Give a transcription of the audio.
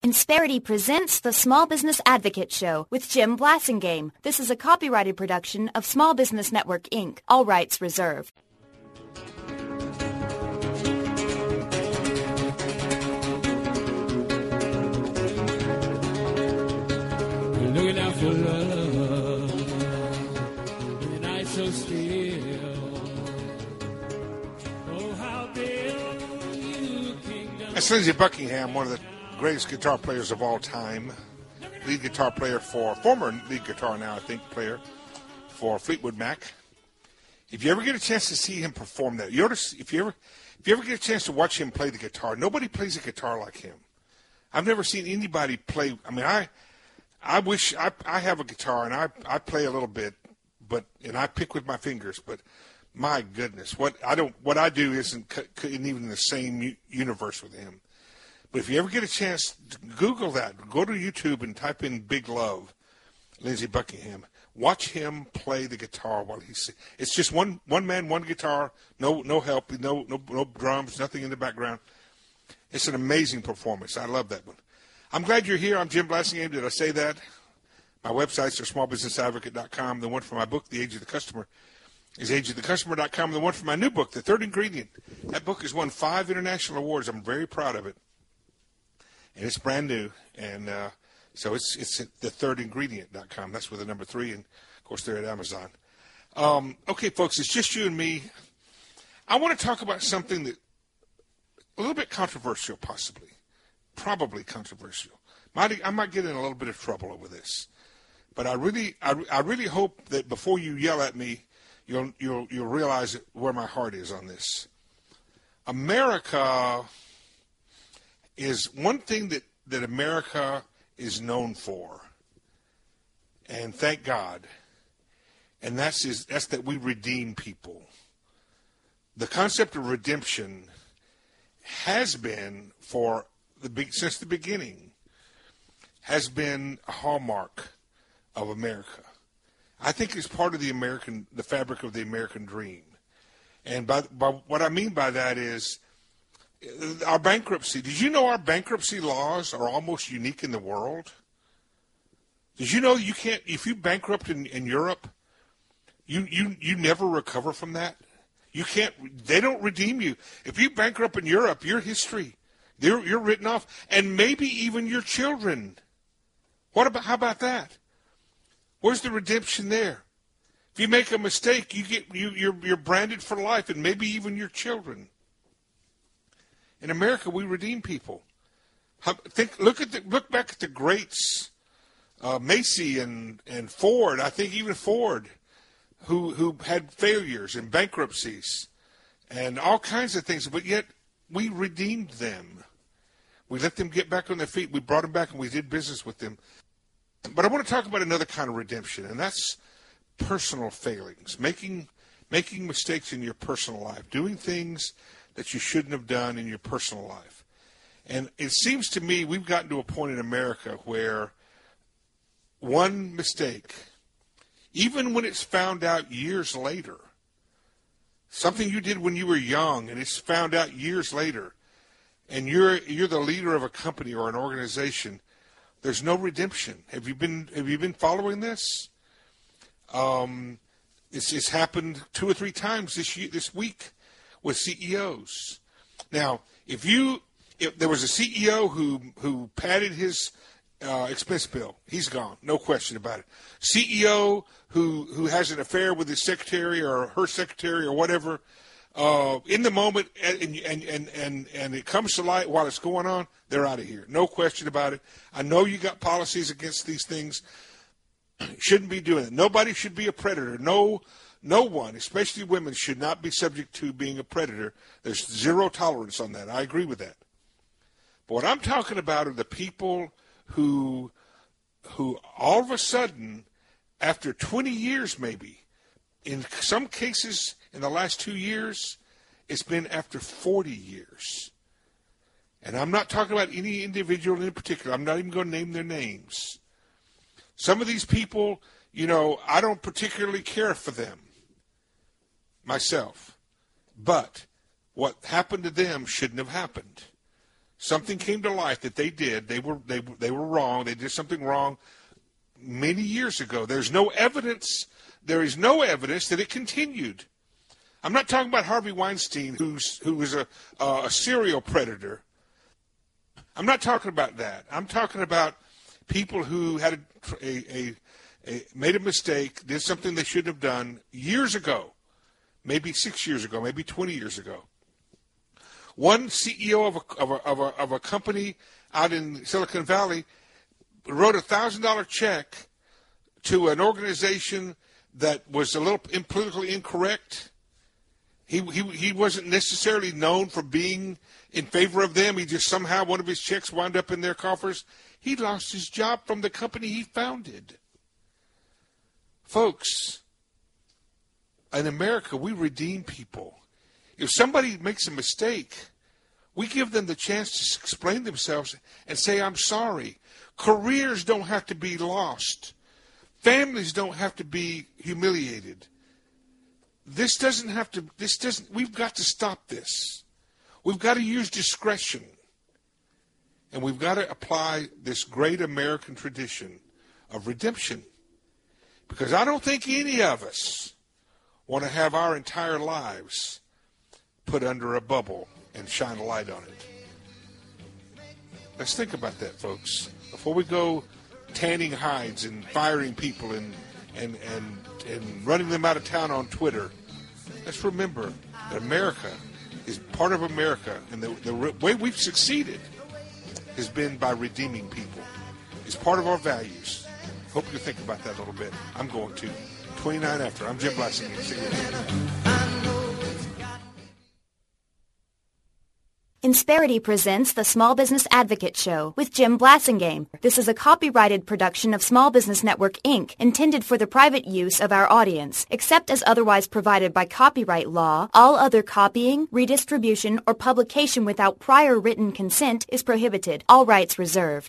Insperity presents the Small Business Advocate Show with Jim Blasingame. This is a copyrighted production of Small Business Network, Inc., all rights reserved. Looking out for love, the night so still. Oh, how build you kingdom. That's Lindsey Buckingham, one of the greatest guitar players of all time. Lead guitar player for, former lead guitar now, I think, player for Fleetwood Mac. If you ever get a chance to see him perform that, if you ever get a chance to watch him play the guitar, nobody plays a guitar like him. I've never seen anybody play. I mean, I wish I have a guitar and I play a little bit, and I pick with my fingers. But my goodness, what I do isn't even in the same universe with him. But if you ever get a chance, Google that. Go to YouTube and type in "Big Love," Lindsey Buckingham. Watch him play the guitar while he's. It's just one man, one guitar, no help, no drums, nothing in the background. It's an amazing performance. I love that one. I'm glad you're here. I'm Jim Blasingame. Did I say that? My websites are smallbusinessadvocate.com. The one for my book, The Age of the Customer, is ageofthecustomer.com. The one for my new book, The Third Ingredient. That book has won 5 international awards. I'm very proud of it. And it's brand new. And so it's at thethirdingredient.com. That's with the number 3. And, of course, they're at Amazon. Okay, folks, it's just you and me. I want to talk about something that a little bit controversial, possibly. Probably controversial. I might get in a little bit of trouble over this, but I really hope that before you yell at me, you'll realize where my heart is on this. America is one thing that America is known for, and thank God, and that's that we redeem people. The concept of redemption has been since the beginning, has been a hallmark of America. I think it's part of the fabric of the American dream. And by what I mean by that is our bankruptcy. Did you know our bankruptcy laws are almost unique in the world? Did you know you can't, if you bankrupt in Europe, you never recover from that? You can't, they don't redeem you. If you bankrupt in Europe, your history, you're written off, and maybe even your children. How about that? Where's the redemption there? If you make a mistake, you're branded for life, and maybe even your children. In America, we redeem people. Look back at the greats, Macy and Ford. I think even Ford, who had failures and bankruptcies and all kinds of things, but yet we redeemed them. We let them get back on their feet. We brought them back and we did business with them. But I want to talk about another kind of redemption, and that's personal failings, making mistakes in your personal life, doing things that you shouldn't have done in your personal life. And it seems to me we've gotten to a point in America where one mistake, even when it's found out years later, something you did when you were young and it's found out years later, and you're the leader of a company or an organization, there's no redemption. Have you been following this? It's happened 2 or 3 times this week with CEOs. Now, if there was a CEO who padded his expense bill, he's gone, no question about it. CEO who has an affair with his secretary or her secretary or whatever, in the moment, and it comes to light while it's going on, they're out of here. No question about it. I know you got policies against these things. Shouldn't be doing it. Nobody should be a predator. No one, especially women, should not be subject to being a predator. There's zero tolerance on that. I agree with that. But what I'm talking about are the people who all of a sudden, after 20 years maybe, in some cases in the last 2 years, it's been after 40 years. And I'm not talking about any individual in particular. I'm not even going to name their names. Some of these people, I don't particularly care for them myself. But what happened to them shouldn't have happened. something came to light that they did. They were wrong. They did something wrong many years ago. There's no evidence. There is no evidence that it continued. I'm not talking about Harvey Weinstein, who was a serial predator. I'm not talking about that. I'm talking about people who had made a mistake, did something they shouldn't have done years ago, maybe 6 years ago, maybe 20 years ago. One CEO of a company out in Silicon Valley wrote a $1,000 check to an organization that was a little politically incorrect. He wasn't necessarily known for being in favor of them. He just somehow, one of his checks wound up in their coffers. He lost his job from the company he founded. Folks, in America, we redeem people. If somebody makes a mistake, we give them the chance to explain themselves and say, I'm sorry. Careers don't have to be lost. Families don't have to be humiliated. We've got to stop this. We've got to use discretion. And we've got to apply this great American tradition of redemption. Because I don't think any of us want to have our entire lives put under a bubble and shine a light on it. Let's think about that, folks. Before we go tanning hides and firing people and running them out of town on Twitter, let's remember that America is part of America, and the way we've succeeded has been by redeeming people. It's part of our values. Hope you think about that a little bit. I'm going to. 29 after. I'm Jim Blassingame. See you later. Insperity presents the Small Business Advocate Show with Jim Blassingame. This is a copyrighted production of Small Business Network, Inc., intended for the private use of our audience. Except as otherwise provided by copyright law, all other copying, redistribution, or publication without prior written consent is prohibited. All rights reserved.